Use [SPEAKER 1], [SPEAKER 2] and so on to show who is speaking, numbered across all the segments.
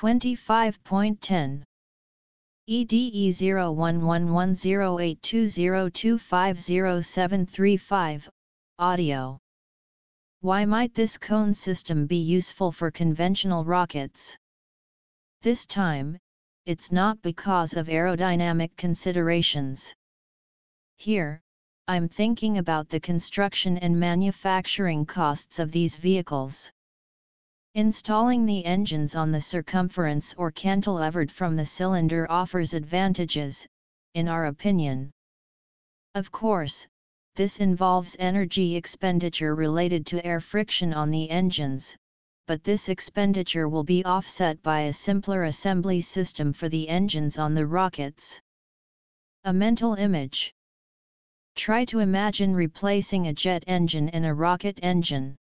[SPEAKER 1] 25.10 EDE 01110820250735 Audio. Why might this cone system be useful for conventional rockets? This time, it's not because of aerodynamic considerations. Here, I'm thinking about the construction and manufacturing costs of these vehicles. Installing the engines on the circumference or cantilevered from the cylinder offers advantages, in our opinion. Of course, this involves energy expenditure related to air friction on the engines, but this expenditure will be offset by a simpler assembly system for the engines on the rockets. A mental image. Try to imagine replacing a jet engine in a rocket engine.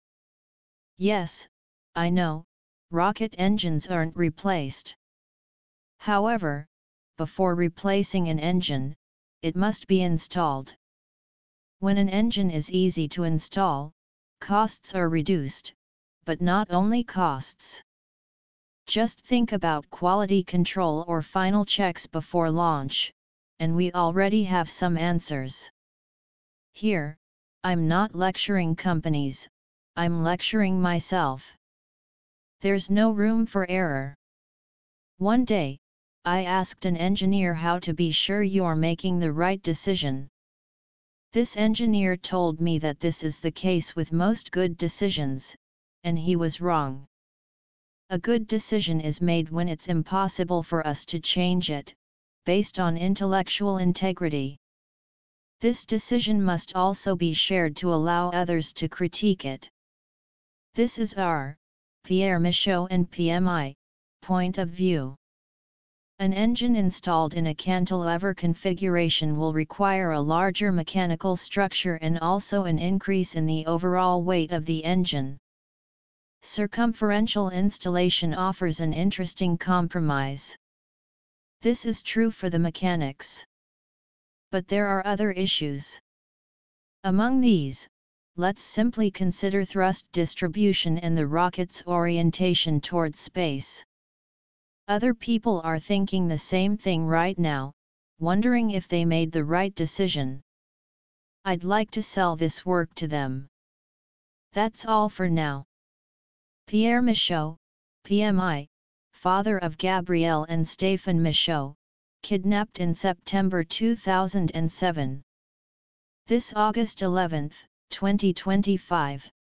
[SPEAKER 1] Yes, I know, rocket engines aren't replaced. However, before replacing an engine, it must be installed. When an engine is easy to install, costs are reduced, but not only costs. Just think about quality control or final checks before launch, and we already have some answers. Here, I'm not lecturing companies, I'm lecturing myself. There's no room for error. One day, I asked an engineer how to be sure you're making the right decision. This engineer told me that this is the case with most good decisions, and he was wrong. A good decision is made when it's impossible for us to change it, based on intellectual integrity. This decision must also be shared to allow others to critique it. This is our, Pierre Michaud and PMI, point of view. An engine installed in a cantilever configuration will require a larger mechanical structure and also an increase in the overall weight of the engine. Circumferential installation offers an interesting compromise. This is true for the mechanics. But there are other issues. Among these, let's simply consider thrust distribution and the rocket's orientation towards space. Other people are thinking the same thing right now, wondering if they made the right decision. I'd like to sell this work to them. That's all for now. Pierre Michaud, PMI, father of Gabrielle and Stéphane Michaud, kidnapped in September 2007. This August 11, 2025.